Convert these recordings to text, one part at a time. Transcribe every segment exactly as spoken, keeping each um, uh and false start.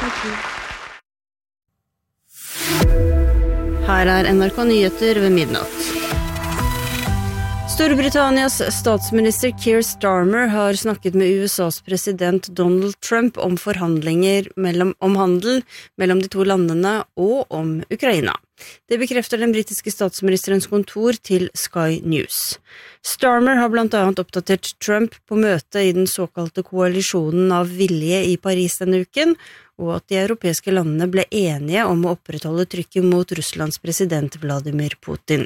Her er N R K Nyheter ved midnatt. Storbritannias statsminister Keir Starmer har snakket med U S A's president Donald Trump om forhandlinger mellom, om handel mellom de to landene og om Ukraina. Det bekrefter den britiske statsministerens kontor til Sky News. Starmer har blant annet oppdatert Trump på møte i den såkalte koalisjonen av vilje i Paris denne uken, og at de europeiske landene ble enige om å opprettholde trykket mot Russlands president Vladimir Putin.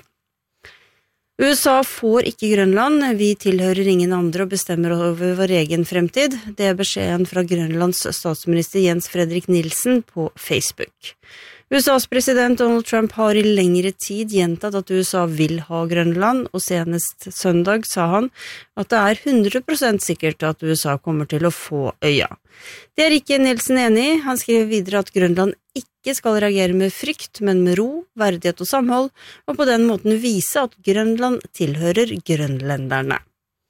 U S A får ikke Grønland, vi tilhører ingen andre og bestemmer over vår egen fremtid. Det er beskjeden fra Grønlands statsminister Jens Fredrik Nielsen på Facebook. U S A's president Donald Trump har i lengre tid gjentatt at U S A vil ha Grønland, og senest søndag sa han at det er hundre prosent sikkert at U S A kommer til å få øya. Det er ikke Nielsen enig i. Han skriver videre at Grønland ikke skal reagere med frykt, men med ro, verdighet og samhold, og på den måten vise at Grønland tilhører grønlenderne.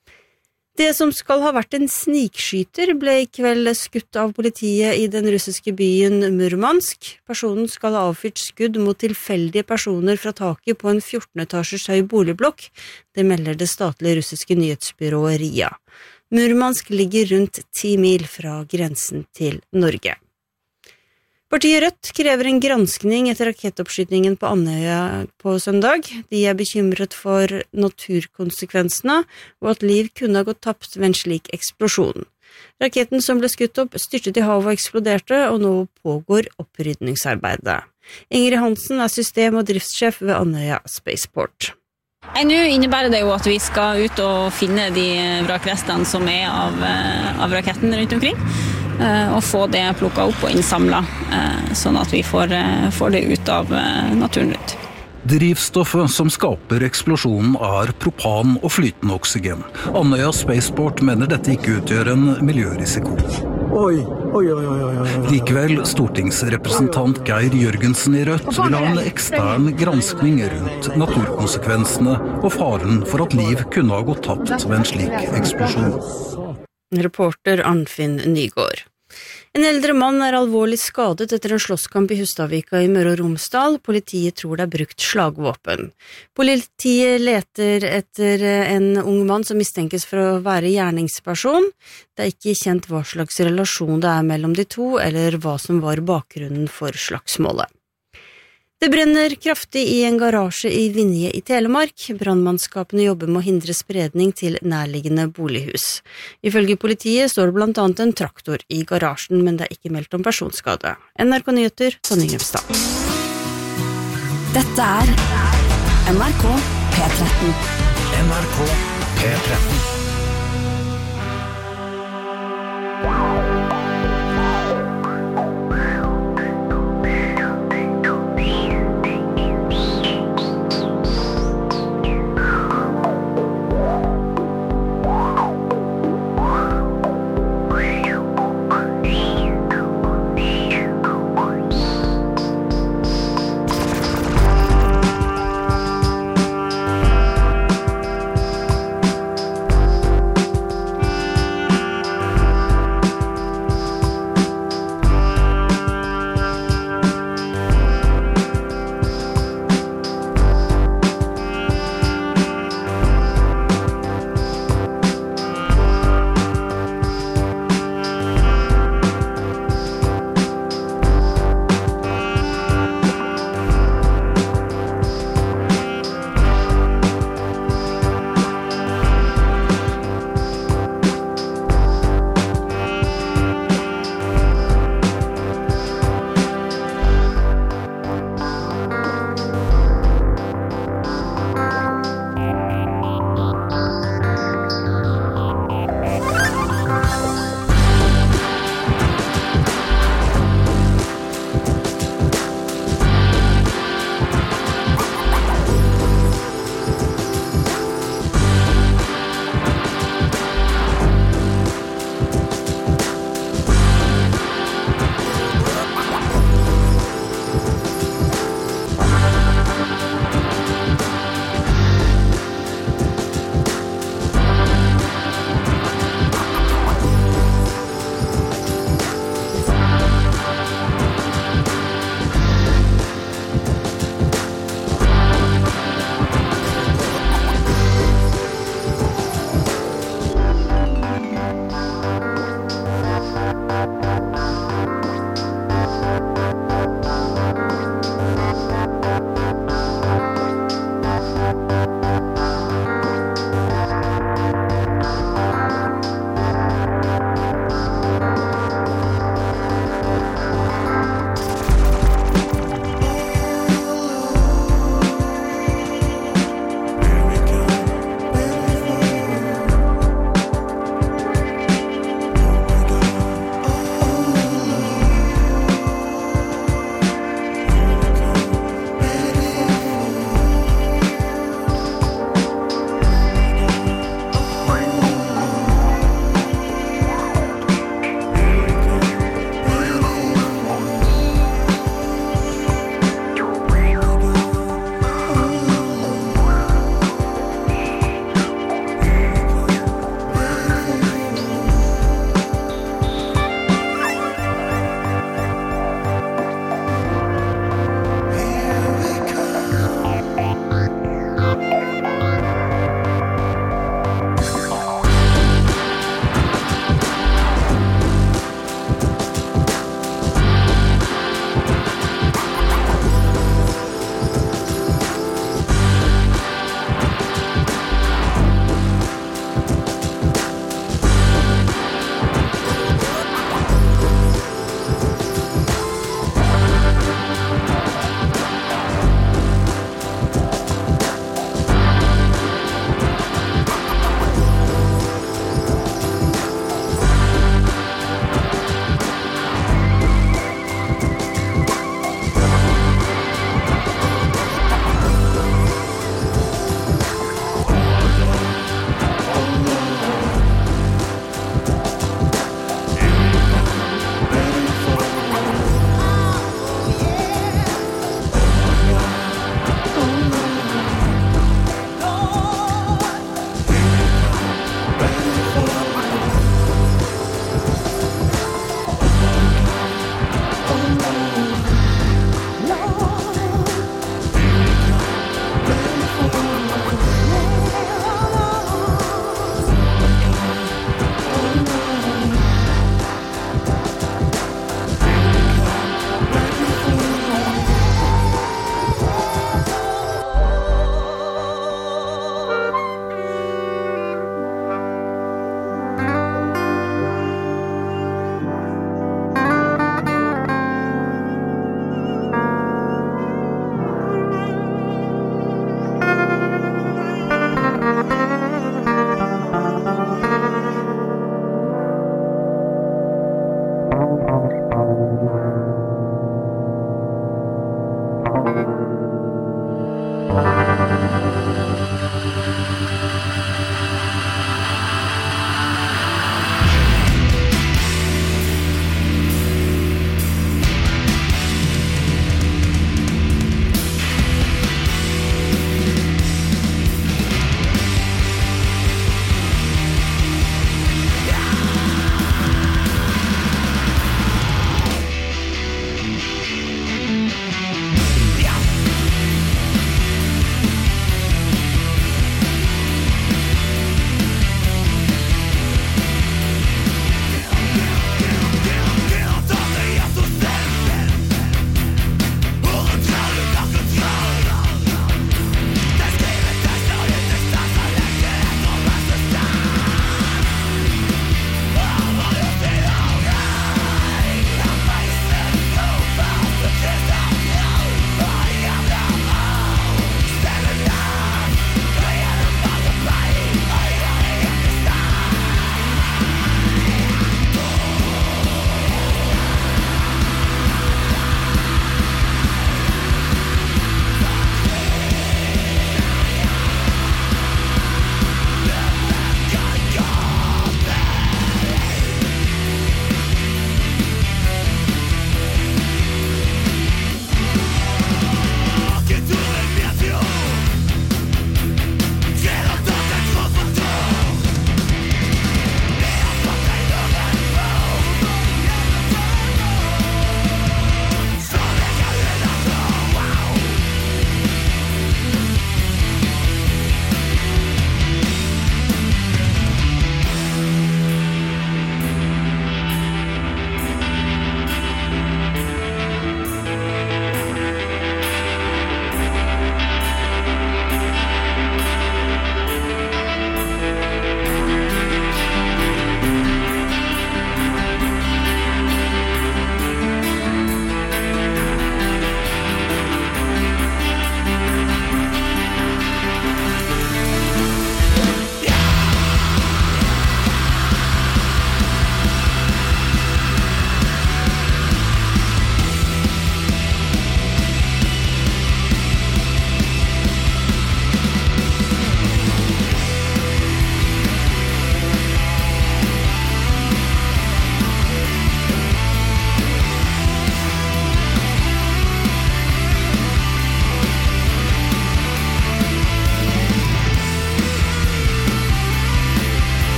Det som skal ha vært en snikskyter ble i kveld skutt av politiet i den russiske byen Murmansk. Personen skal ha avfyrt skudd mot tilfeldige personer fra taket på en fjorten etasjers høy boligblokk. Det melder det statlige russiske nyhetsbyrået R I A. Murmansk ligger rundt ti mil fra grensen til Norge. Partiet Rødt krever en granskning etter rakettoppskytningen på Andøya på søndag. De er bekymret for naturkonsekvensene og at liv kunne ha gått tapt ved en slik eksplosjon. Raketten som ble skutt opp styrtet i havet og eksploderte, og nå pågår opprydningsarbeidet. Ingrid Hansen er system- og driftssjef ved Andøya Spaceport. Nå innebærer det jo at vi skal ut og finne de vrakrestene som er av, av raketten rundt omkring, og få det plukket opp og innsamlet, sånn at vi får, får det ut av naturen rundt. Drivstoffet som skaper eksplosjonen er propan og flytende oksygen. Andøya Spaceport mener dette ikke utgjør en miljørisiko. Oi, oi, oi, oi, oi. Likevel, stortingsrepresentant Geir Jørgensen i Rødt vil ha en ekstern granskning rundt naturkonsekvensene og faren for at liv kunne ha gått tapt ved en slik eksplosjon. Reporter Arnfinn Nygård. En eldre mann er alvorlig skadet etter en slåsskamp i Hustadvika i Møre og Romsdal. Politiet tror det er brukt slagvåpen. Politiet leter etter en ung mann som mistenkes for å være gjerningsperson. Det er ikke kjent hva slags relasjon det er mellom de to, eller hva som var bakgrunnen for slagsmålet. Det brenner kraftig i en garasje i Vinje i Telemark. Brannmannskapene jobber med å hindre spredning til nærliggende bolighus. Ifølge politiet står det blant annet en traktor i garasjen, men det er ikke meldt om personskade. N R K Nyheter, Tonje Grømstad. Dette er N R K P tretten. N R K P tretten.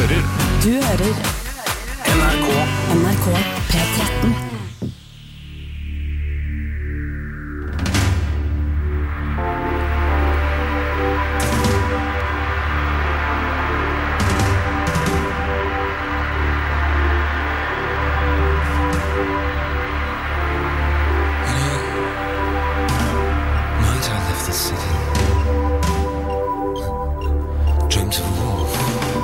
hører Du hører N R K. N R K P tretten. Night I left the city. Dreamt of a wolf.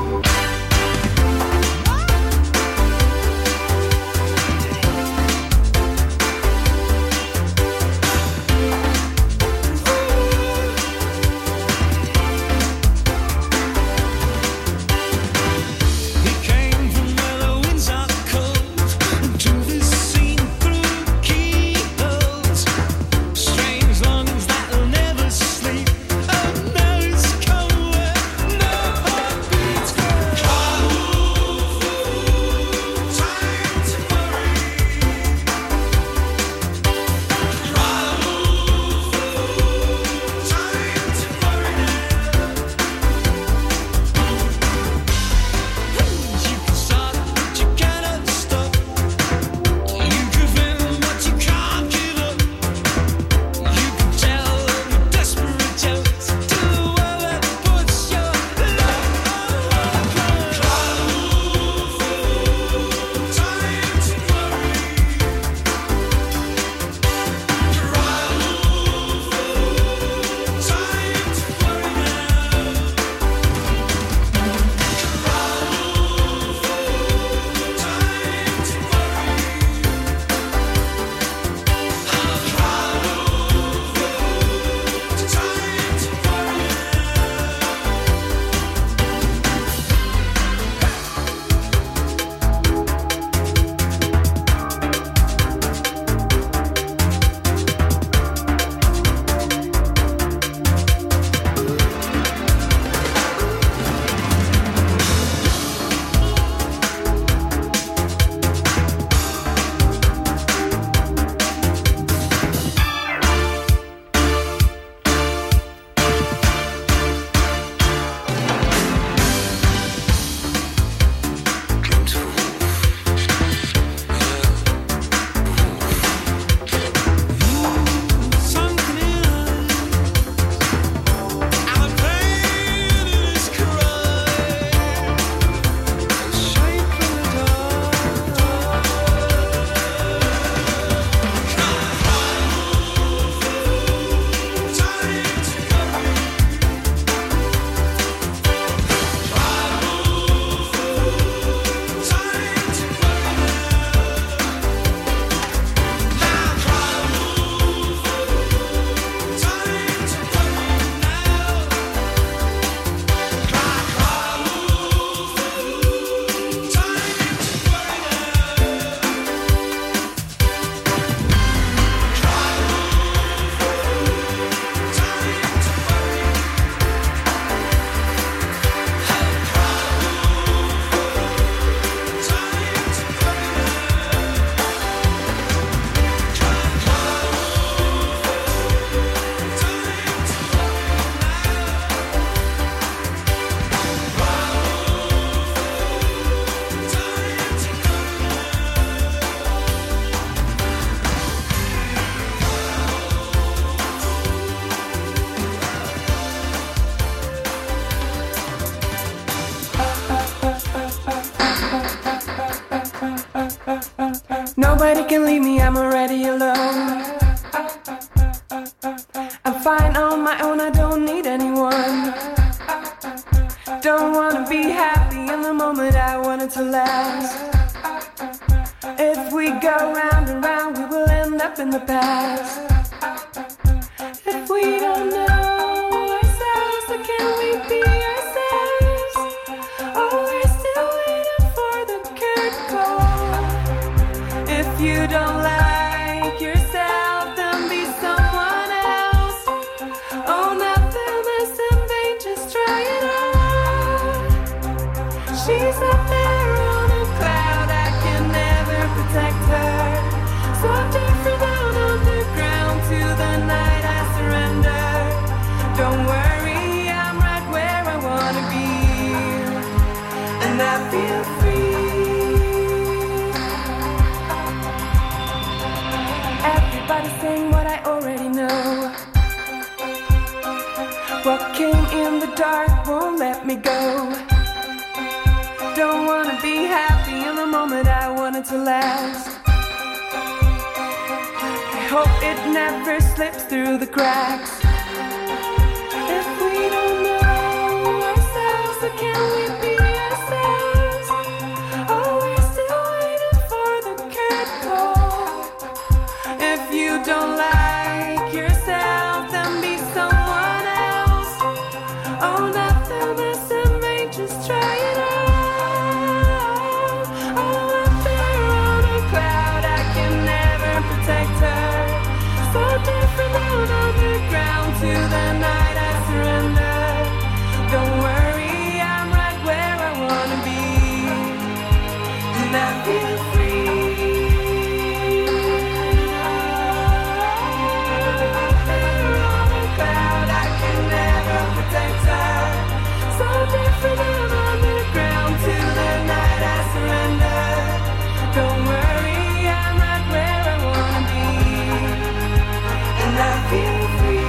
He came from where the winds are cold to this scene through keyholes. Strange longings that'll never sleep. Oh, now it's come where no heart beats. Time to worry. Time to You can start, but you cannot stop. You give in, but you can't give up. You can tell the desperate jokes to the world that puts your love on. Time to worry. Time to Sunken in our pain in his cry, a shape in the dark. Time to Nobody can leave me, I'm already alone. I'm fine on my own, I don't need anyone. Don't wanna be happy in the moment, I want it to last. If we go round and round, we will end up in the past. If we don't know ourselves, then can we be ourselves? Oh, we're still waiting for the curtain call. If you don't like yourself, then be someone else. Oh, nothing is in vain, just try it out. She's up there on a cloud, I can never protect her. So I'm different down underground to the night I surrender. Don't worry, I'm right where I wanna be. And I feel free. Everybody's saying what I already know. What came in the dark won't let me go. Don't wanna be happy in the moment, I want it to last. I hope it never slips through the cracks. If we don't know ourselves, then can we be ourselves? Oh, we're still waiting for the curtain call. If you don't like yourself, then be someone else. Oh, nothing is in vain, just try it out. Oh, up there on a cloud, I can never protect her. So different down on the ground to the night I surrender. Don't worry, I'm right where I wanna be, and I feel free. Up there on a cloud, I can never protect her. So different down on the ground to the night I surrender. Don't worry, I'm right where I wanna be, and I feel free.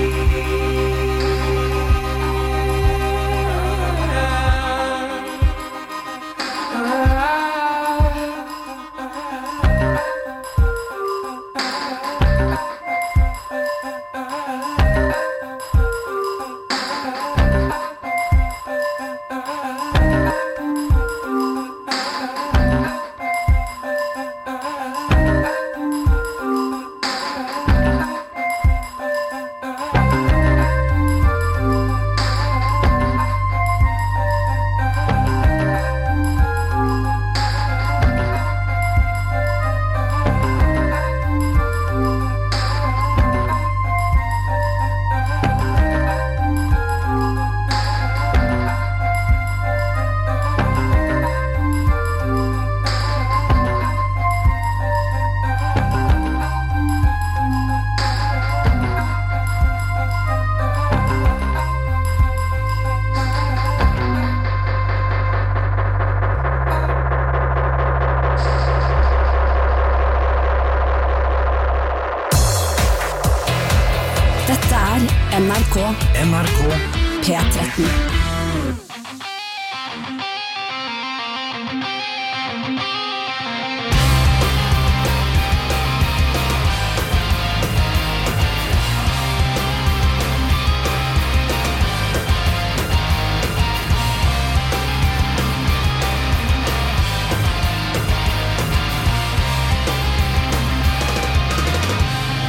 Dette er N R K N R K P tretten.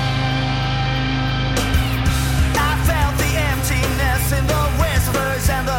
I felt the emptiness in the whispers and the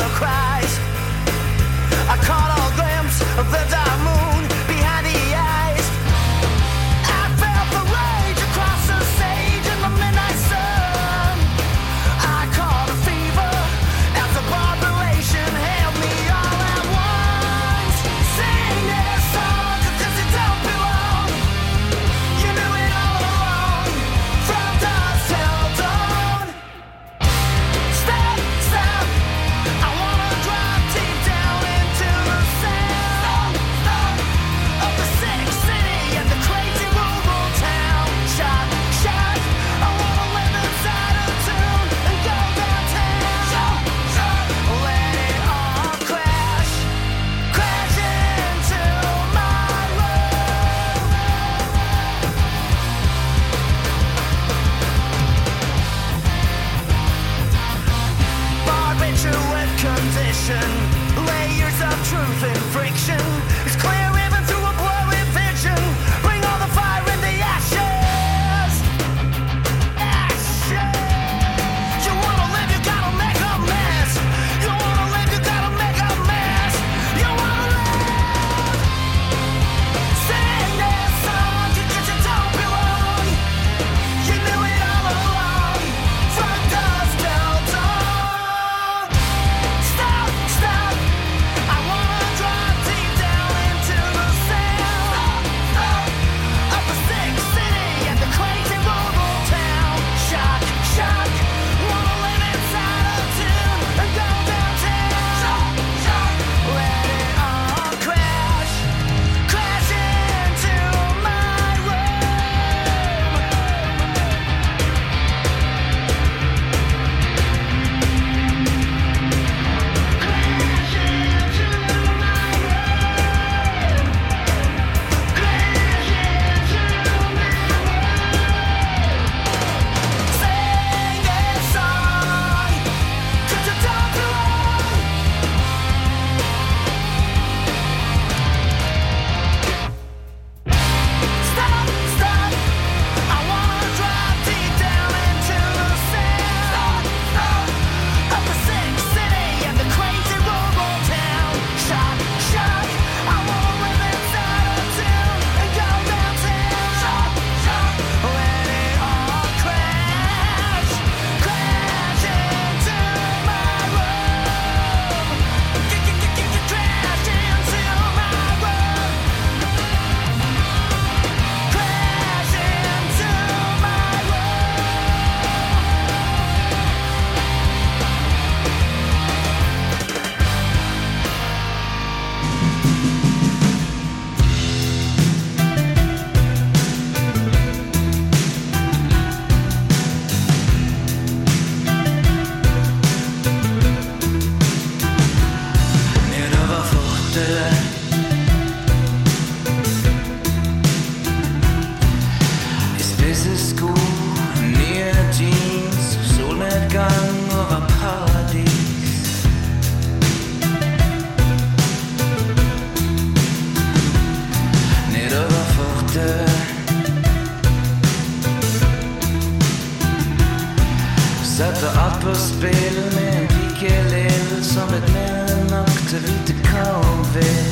på spill med en like lill som et mer enn nok til å vite hva hun vil.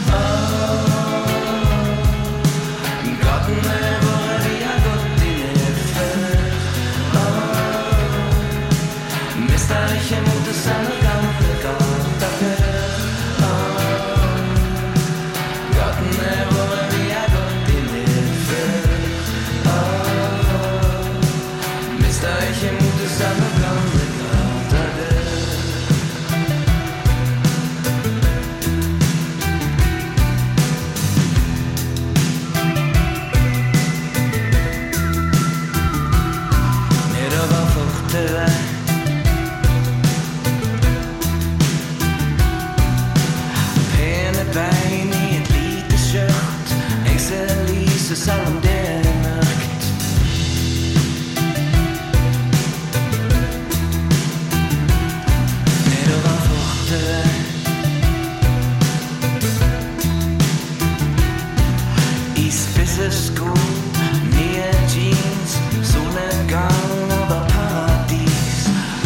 Gatene våre vi har gått i ned før. Mister ikke mot det samme gamle gata før. Gatene våre vi har gått i ned før. Mister ikke mot det samme gamle gata før. Nedover fortauet Pene bein i et lite skjørt Jeg ser lyset selv om det er mørkt Nedover fortauet I spisse sko, nye jeans Solnedgang over paradis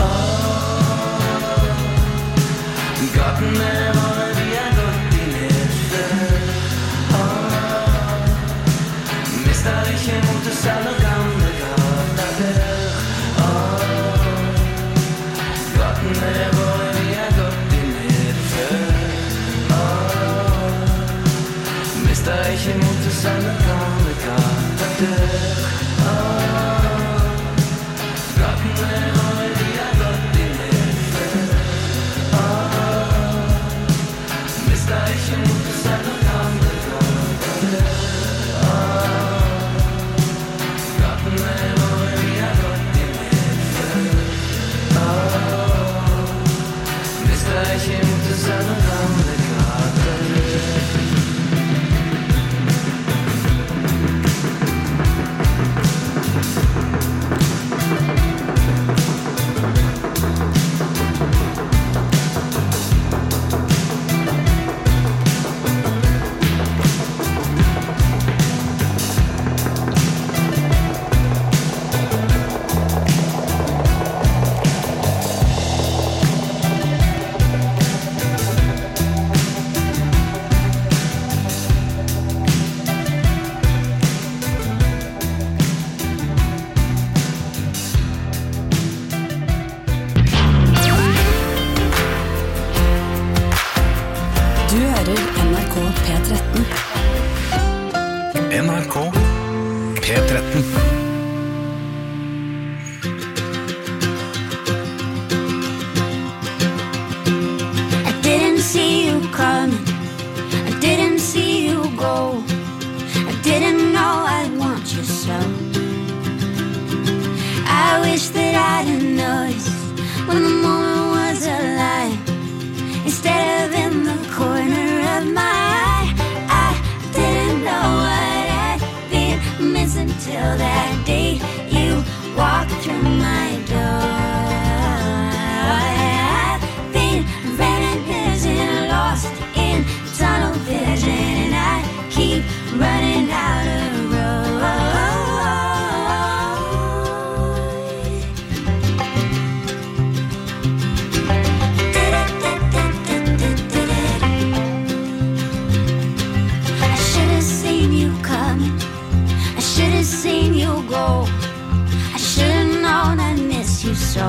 Åh, gatene våre vi har gått i ned før Åh, mister ikke mot det samme gamle gata før Åh, gatene våre vi har gått i ned før Åh, mister ikke mot det samme gamle gata før Åh, gatene våre vi har gått i ned før Åh, mister ikke mot det samme gamle gata før Åh, gatene våre vi har gått i ned før Åh, mister ikke mot det samme gamle gata før Du hører N R K P tretten. N R K P tretten. I didn't see you coming. I didn't see you go. I didn't know I'd want you so. I wish that I didn't notice when the moment was alive. Instead of in the corner of my eye, I didn't know what I'd been missing till that day you walked through my door. I've been reminiscing, lost in tunnel vision, and I keep running out of road. I should have seen you coming. I should have seen you go. I should have known I'd miss you so.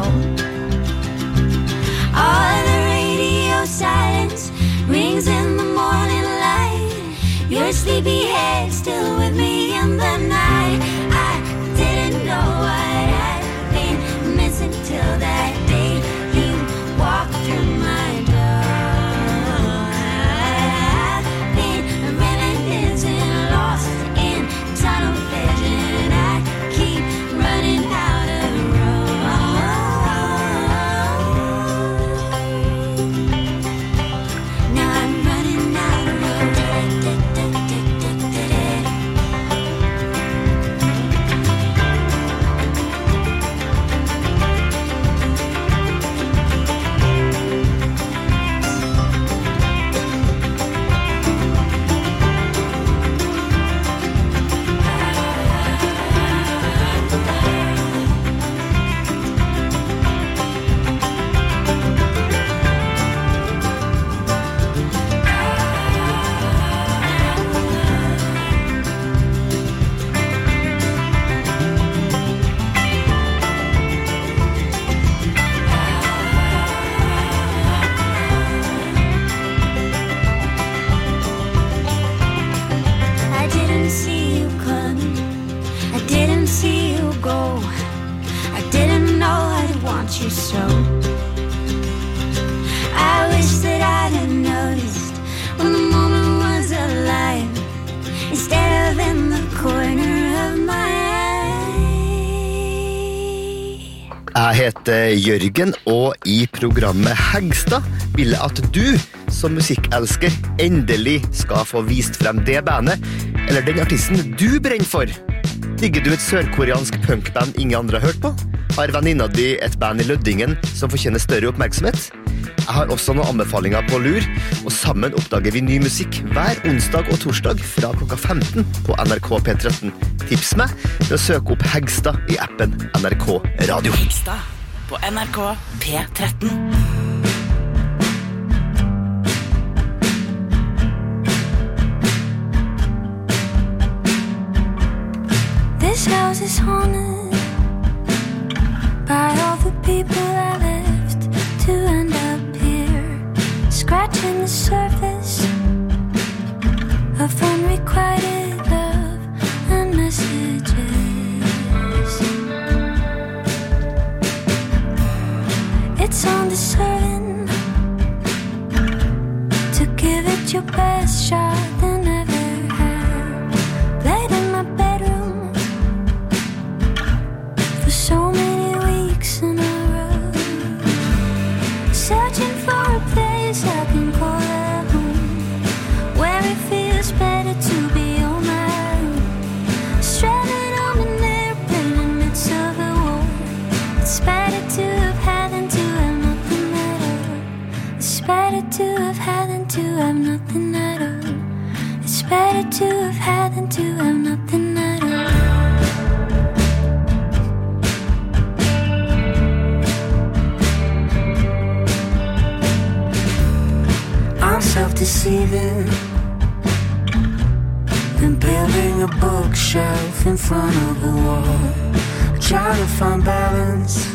All the radio silence rings in the morning light. Your sleepy head still with me in the night. I didn't know what I'd been missing till that day you walked through my door. I've been reminiscing, lost in tunnel vision. I keep running out of road. Now I'm running out of road. Jeg heter Jørgen, og i programmet Hegstad vil jeg at du som musikkelsker endelig skal få vist frem det bandet, eller den artisten du brenner for. Digger du et sørkoreansk punkband ingen andre har hørt på? Har venninna di et band i Løddingen som fortjener større oppmerksomhet? Jeg har også noen anbefalinger på lur, og sammen oppdager vi ny musikk hver onsdag og torsdag fra klokka femten på N R K P tretten. Tips meg ved å søke opp Hegstad i appen N R K Radio. Hegstad på N R K P tretten. This house is haunted by all the people I left to end up here, scratching the surface of unrequited love and messages. It's undeserving to give it your best shot than ever had. Played in my bedroom for so many weeks in a row, searching for a place I can call a home, where it feels better to be on my own. Stranded on an airplane in the midst of a war. It's better to have had than to have nothing at all. It's better to have had than to have nothing at all. It's better to have had than to have nothing at all. I'm self-deceiving and building a bookshelf in front of a wall, trying to find balance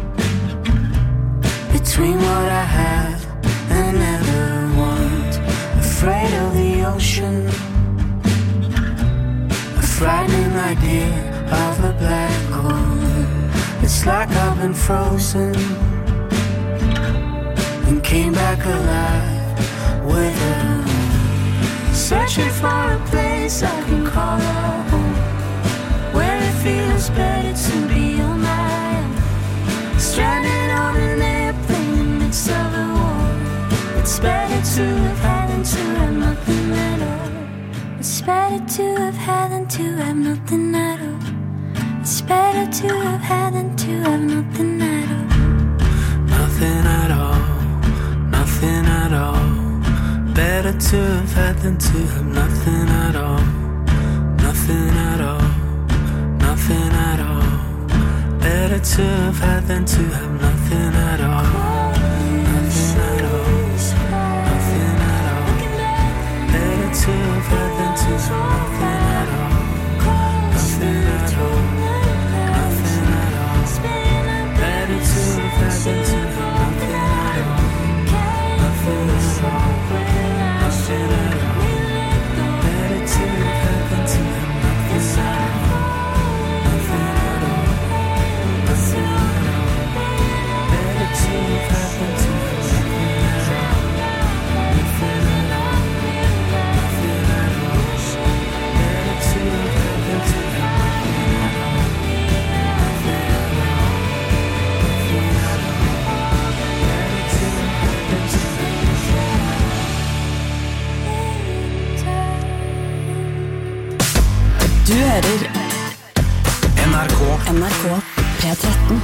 between what I have and never want. Afraid of the ocean, a frightening idea of a black hole. It's like I've been frozen and came back alive with a home. Searching for a place I can call a home, where it feels better to be on my own. Stranded on an airplane in the midst of a war. It's better to have had than to have nothing at all. It's better to have had than to have nothing at all. It's better to have had than to have nothing at all. Nothing at all, nothing at all. Better to have had than to have nothing at all. Nothing at all, nothing at all. Better to have had than to have nothing at all. Nothing at all, nothing at all. Better to have had than to have nothing at all. Nothing at all, nothing at all. Better to have had than to have nothing at all. Nothing at all. Du hører N R K N R K P tretten.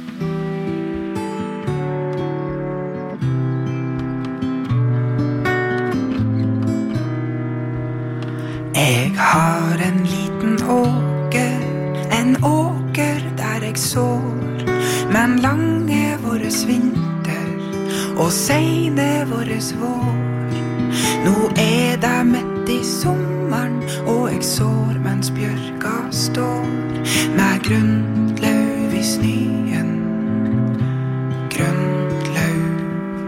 Jeg har en liten åker, en åker der jeg sår, men lange våres vinter og seine våres vår. Nå er det midt i sommeren, og jeg sår mens bjørka står, med grøntlauv i snøen, grøntlauv.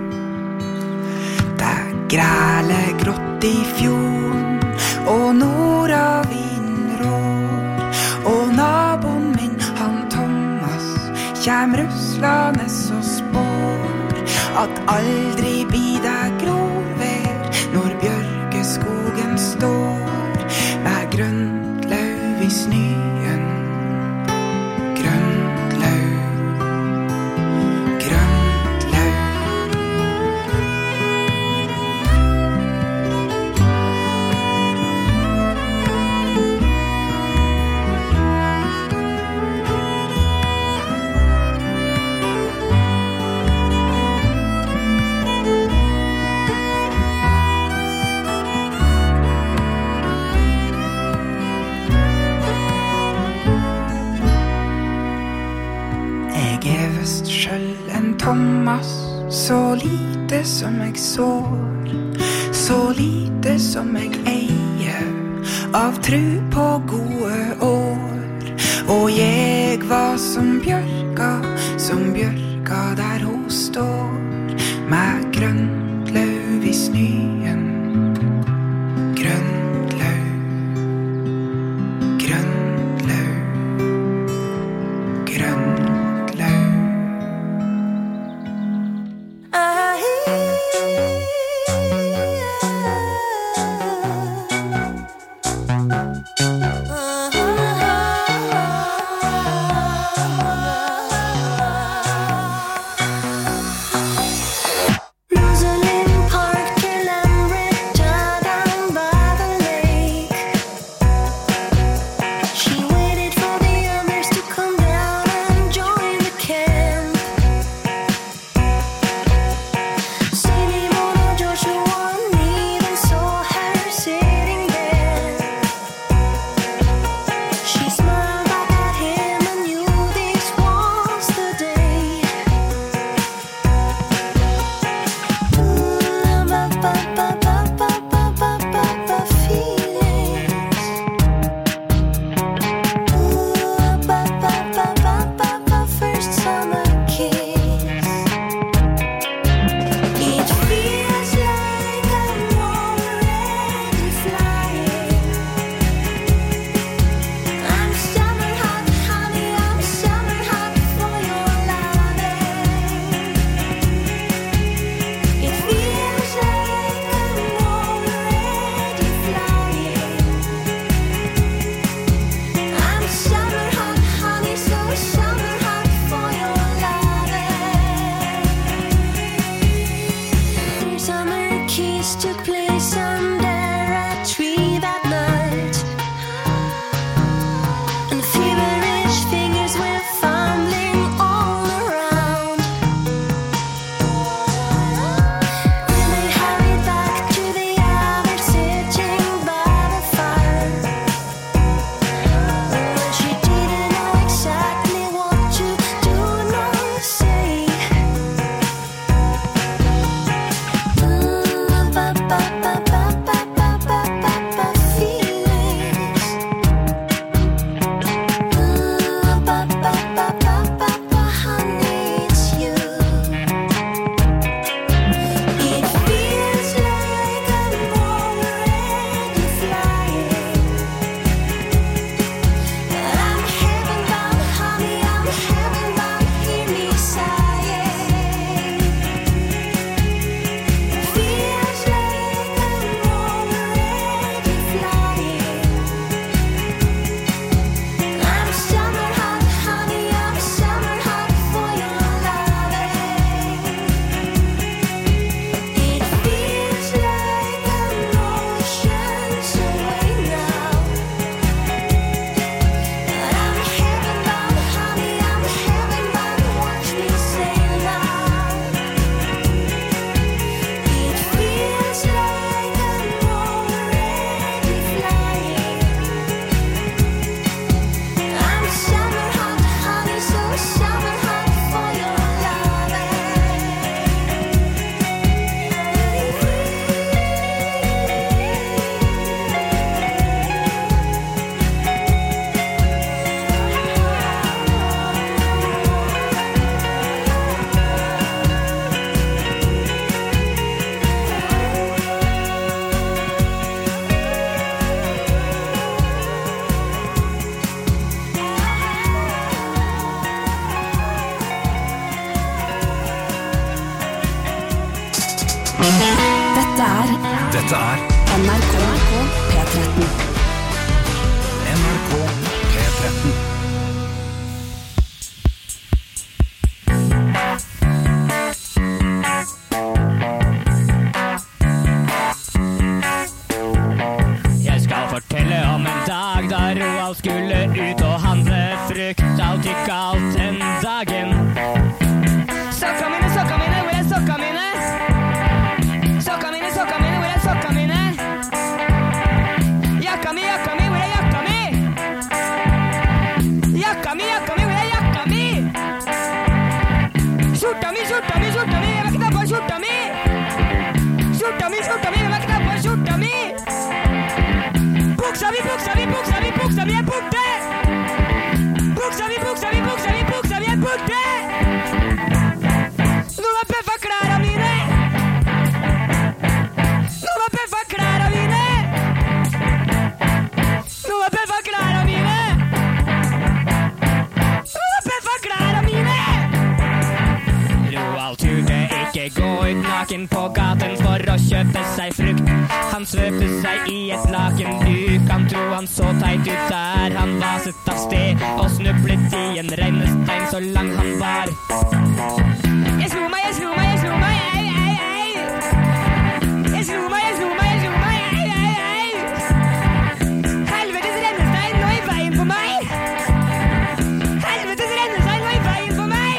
Det græler grått i fjorden, og nordavinden rår, og naboen min, han Thomas, kjem ruslande og spår, at aldri blir det grovvær, når bjørkeskogen står, med grøntlauv i snøen, grøntlauv. Thomas, så lite som jeg sår, så lite som jeg eier, av tru på gode år. Og jeg var som bjørka, som bjørka der hun står, med grønt løv i snøen, grønt løv, grønt løv, grønt løv. Rosalind Park, Lambretta down by the lake. She waited for the others to come down and join the camp. Sadie, Mona, Joshua, Neil saw her sitting there. She smiled back at him and knew this was the day. Ba-ba-ba-ba-ba-ba-ba-ba feelings. Ba-ba-ba-ba-ba-ba first summer kiss. It feels like I'm already flying. I'm summer hot, honey, I'm summer hot for your loving. It feels like I'm already flying. I'm summer hot, honey, so summer hot for your loving. Summer kiss took place under a tree that night, and feverish fingers were fumbling all around. Then they hurried back to the others sitting by the fire. When she didn't know exactly what to do nor say. Ba-ba-ba-ba-ba-ba-ba feelings. Ba-ba-ba-ba-ba-ba honey, it's you. It feels like I'm already flying. I'm heaven bound, honey, I'm heaven bound, hear me sighing. Feels like I'm already flying. I'm summer hot, honey, I'm summer hot for your loving. It feels like I'm oceans away now. I'm heaven bound, honey, I'm heaven bound, watch me sail now. It feels like I'm already flying. I'm summer hot, honey, so summer hot for your Dette er Dette er N R K P tretten. N R K P tretten. Jeg skal fortelle om en dag da Roald skulle ut og handle frukt. Alt gikk galt den dagen. Sokka mine, sokka mine, hvor er sokka mine? Sokka mine, sokka mine, hvor er sokka mine? Jakka svøpe seg i et laken. Du kan tro han så teit ut der han vaset av sted og snublet i en rennestein så lang han var. Jeg slo meg, jeg slo meg, jeg slo meg, ei, ei, ei. Jeg slo meg, jeg slo meg, jeg slo meg, ei, ei, ei. Helvetes rennestein nå i veien for meg. Helvetes rennestein nå i veien for meg.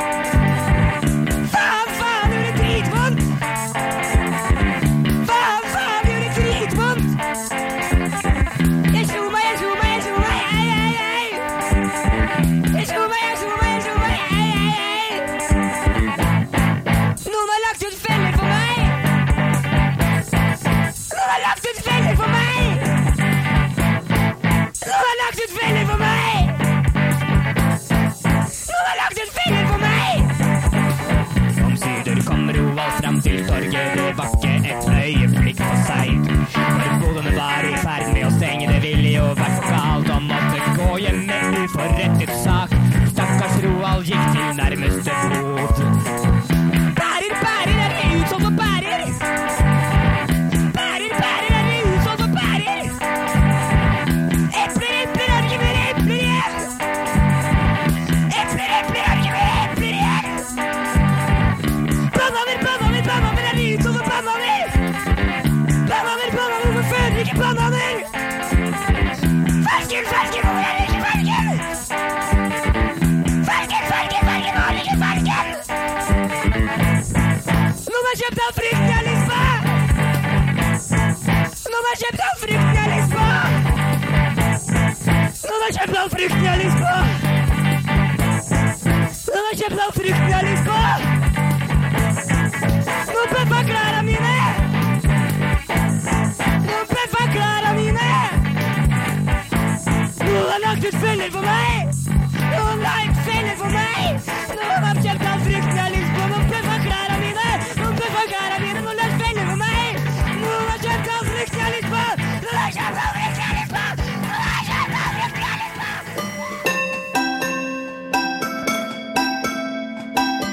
Faen, faen, det gjorde dritvondt. Faen, faen, det gjorde dritvondt. Jeg slo meg, jeg slo meg, jeg slo meg, ei, ei, ei. Jeg slo meg, jeg slo meg, jeg slo meg, ei, ei, ei. Noen har lagt ut feller for meg. Noen har lagt ut feller for meg. Noen har lagt ut feller for meg. Noen har lagt ut feller for meg. Omsider kom Roald fram til torget. Det var ikke et øyeblikk for seint. For bodene var i ferd med å stenge. Det ville jo vært for galt å måtte gå hjem med uforrettet sak. Stakkars Roald gikk til nærmeste bod. Bærer, bærer, er det utsolgt for bærer? Bærer, bærer, er det utsolgt for bærer? Epler, epler, er det ikke mer epler igjen? Epler, epler, er det ikke mer epler igjen? Bananer, bananer, bananer, er det utsolgt for bananer? Bananer, bananer, hvorfor føder ikke bananer? Fersken, fersken, hvorfor er det ikke fersken? Fersken, fersken, fersken, hvorfor er det ikke fersken? Noen har kjøpt all frukten jeg har lyst på! Noen har kjøpt all frukten jeg har lyst på! Noen har kjøpt all frukten jeg har lyst på! Noen har kjøpt all frukten jeg har lyst på! Noen peppa klærne mine! Noen peppa klærne mine! Noen har lagt ut feller for meg! Noen har lagt feller for meg! Noen har kjøpt all frukten jeg har lyst på! Noen peppa klærne mine! Noen peppa klærne mine! Noen har lagt feller for meg! Noen har kjøpt all frukten jeg har lyst på! Noen har kjøpt all frukten jeg har lyst på! Noen har kjøpt all frukten jeg har lyst på!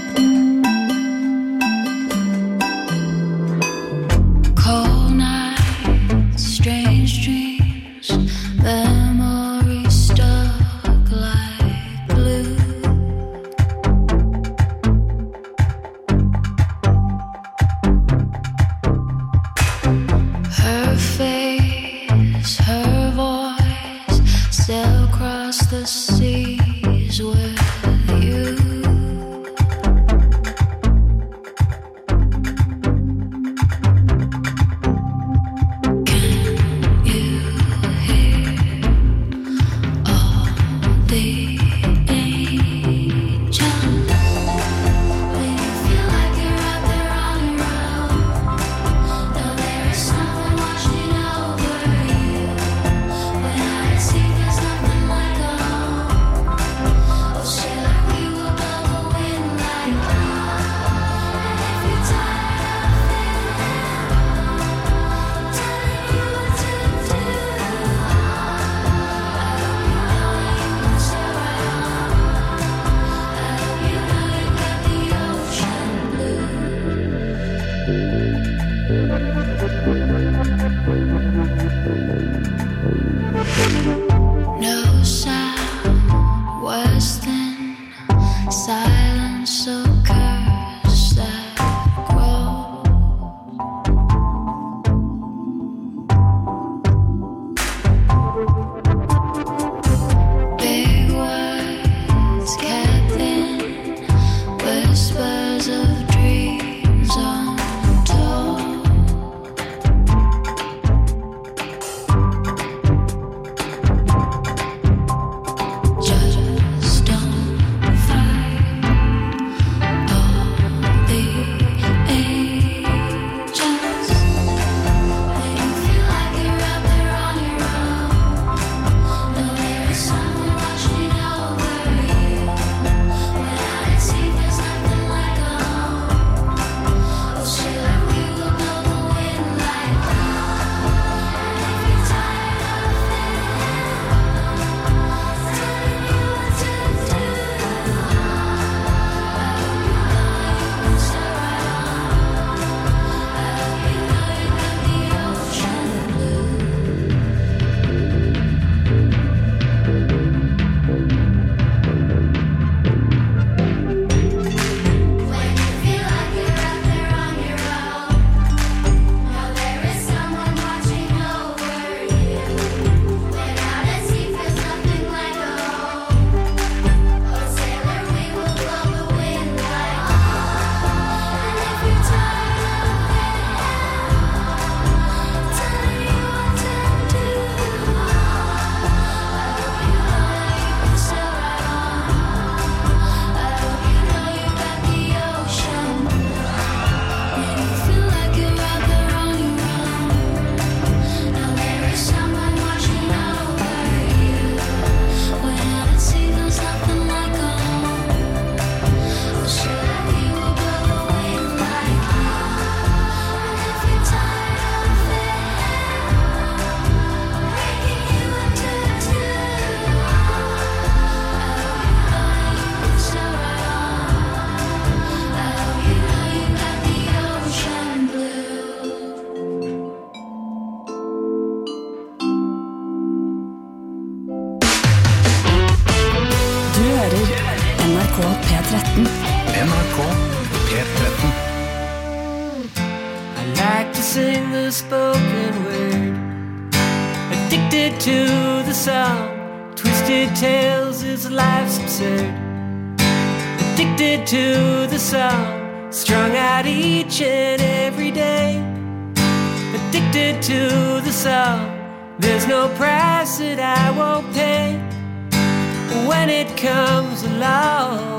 sing the spoken word. Addicted to the song, twisted tales is life's absurd. Addicted to the song, strung out each and every day. Addicted to the song, there's no price that I won't pay when it comes along.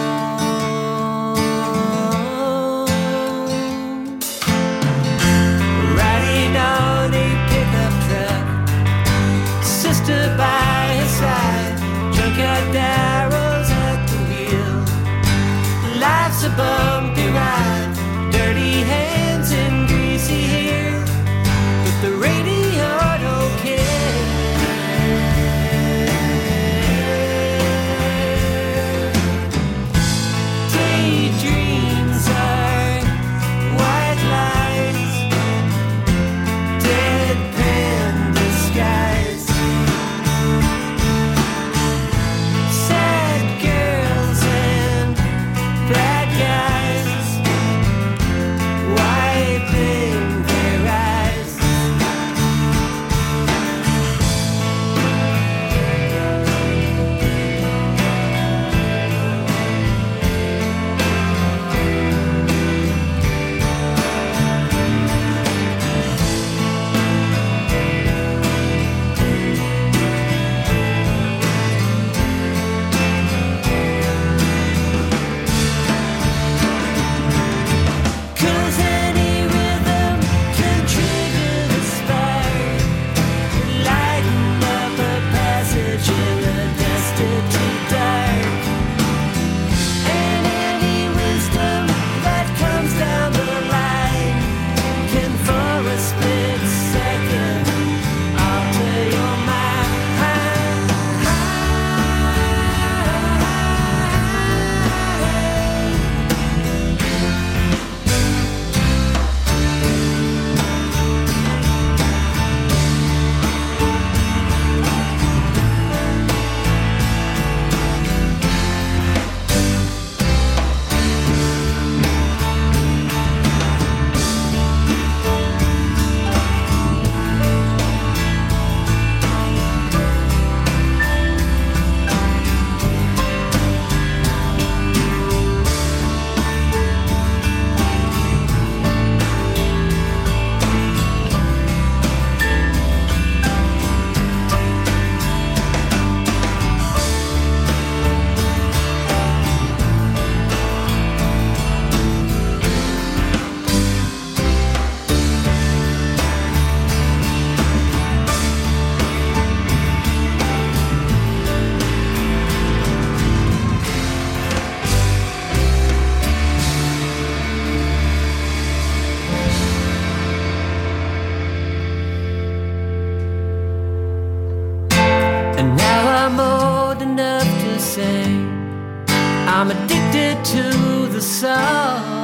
Riding on a pickup truck, sister by his side, junkyard arrows at the wheel. Life's a bumpy ride, dirty hands and greasy hair, but the radio don't care. Daydreams are white lies, deadpan disguise. Sad girls and bad guys wiping their eyes. Cause any rhythm can trigger the spark, lighten up a passage in the destitute dark. And any wisdom that comes down the line can for a split second alter your mind. And now I'm old enough to say I'm addicted to the song.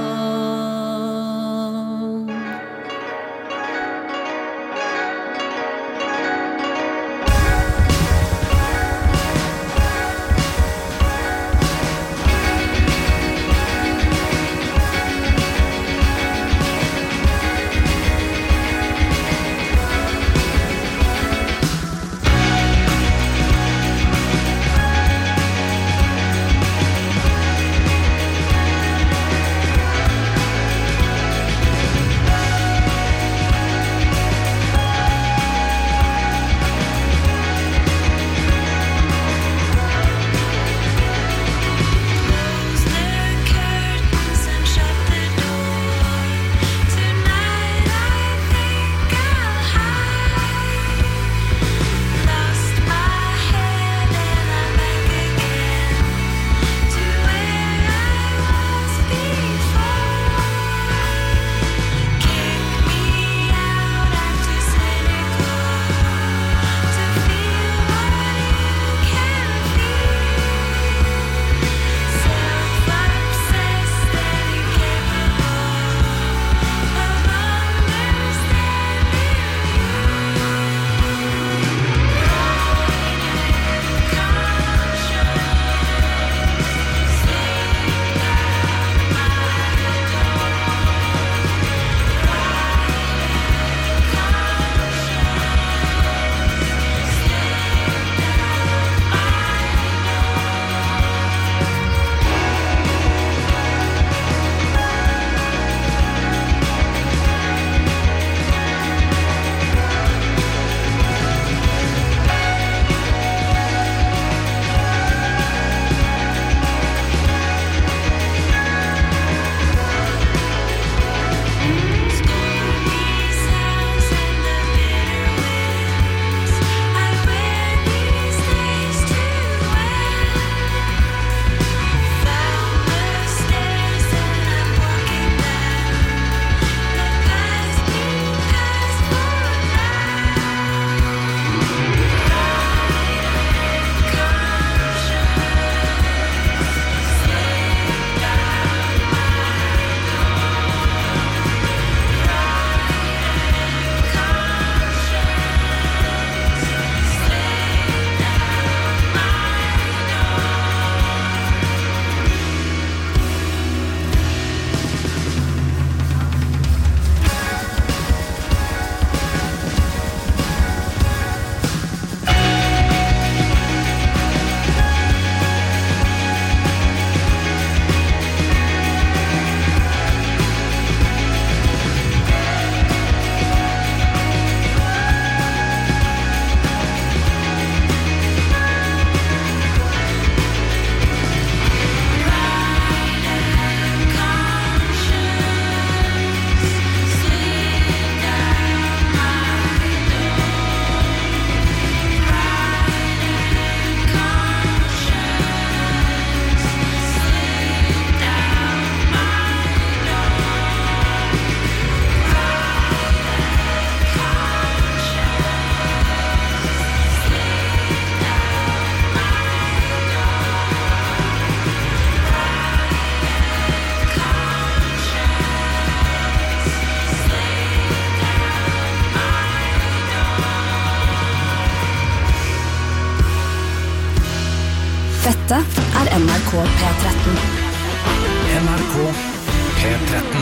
Dette er N R K P tretten. N R K P tretten.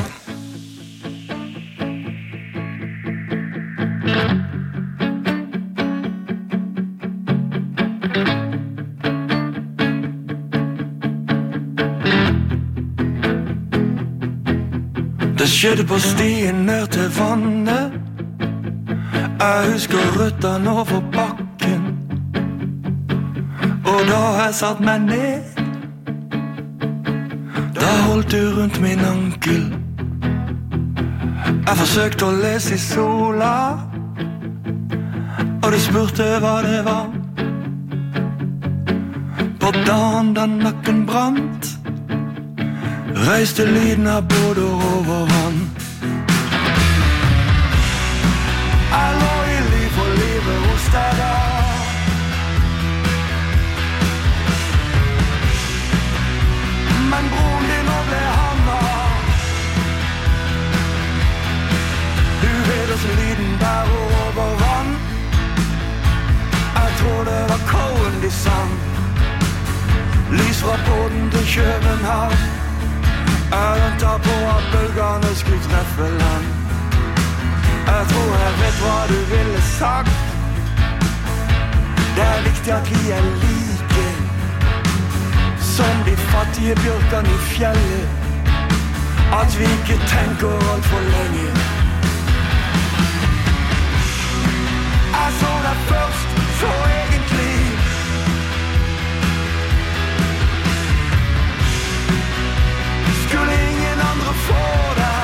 Det skjedde på stien ned til vannet. Jeg husker røttene over bakken. Og da jeg satt meg ned, da holdt du rundt min ankel. Jeg forsøkte å lese i sola, og du spurte hva det var. På dagen da nakken brant, reiste lyden av båter over vann. Jeg lå i liv for livet hos deg da. Men broren din nå ble hamma. Du vet også lyden der over vann. Jeg tror det var Cohen de sang. Lys fra båten til København. Jeg ventet på at bølgene skulle treffe land. Jeg tror jeg vet hva du ville sagt. Det er viktig at vi er like, som de fattige bjørkene i fjellet. At vi ikke tenker alt for lenge. Jeg så deg først, så egentlig. Skulle ingen andre få deg.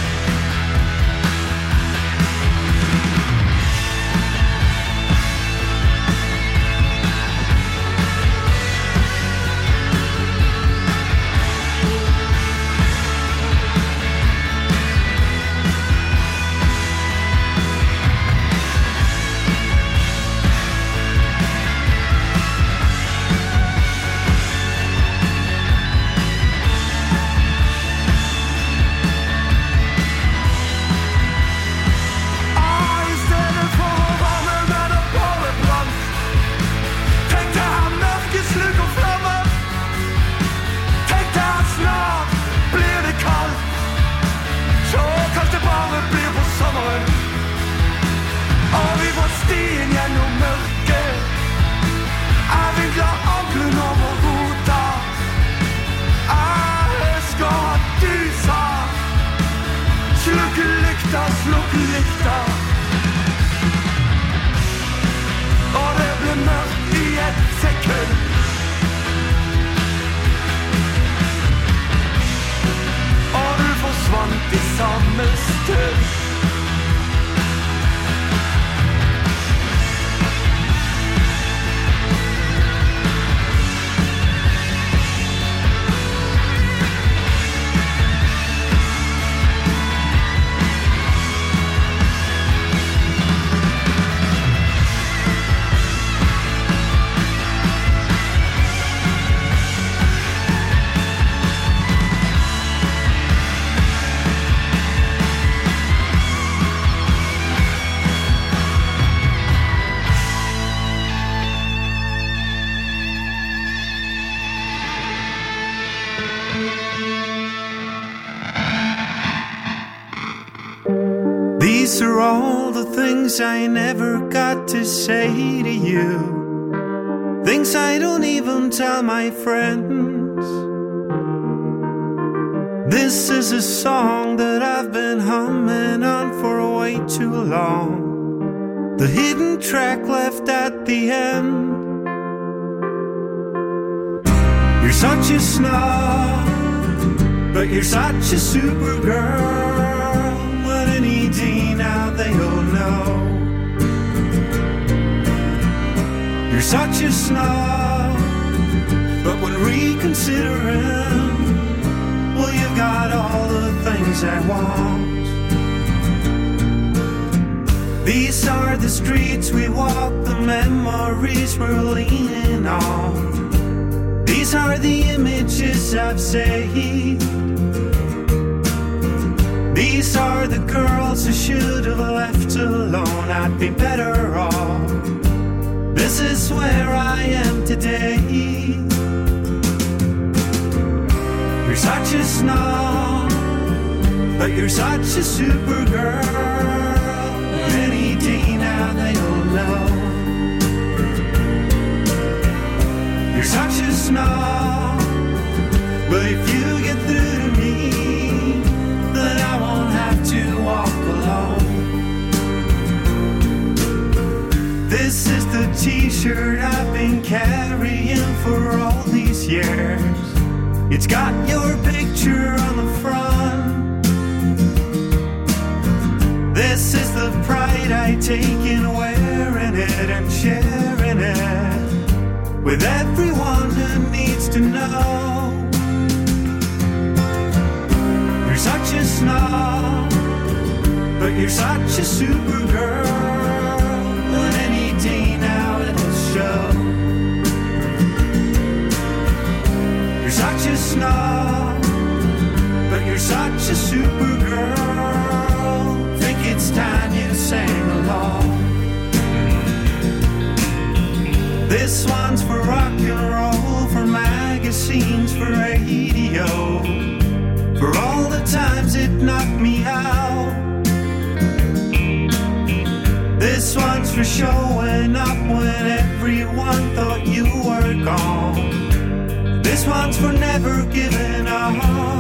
These are all the things I never got to say to you. Things I don't even tell my friends. This is a song that I've been humming on for way too long. The hidden track left at the end. You're such a snob, but you're such a super girl. What an E D now they all know. You're such a snob, but when reconsidering, well, you've got all the things I want. These are the streets we walk, the memories we're leaning on. These are the images I've saved. These are the girls I should have left alone. I'd be better off. This is where I am today. You're such a snob, but you're such a super girl. Any day now they'll know. You're such a snob, but if you get through to me, then I won't have to walk alone. This is the t-shirt I've been carrying for all these years. It's got your picture on the front. This is the pride I take in wearing it and sharing it with everyone who needs to know. You're such a snob, but you're such a super girl. And any day now it'll show. You're such a snob, but you're such a super girl. Think it's time you sang along. This one's for rock and roll, for magazines, for radio, for all the times it knocked me out. This one's for showing up when everyone thought you were gone. This one's for never giving up.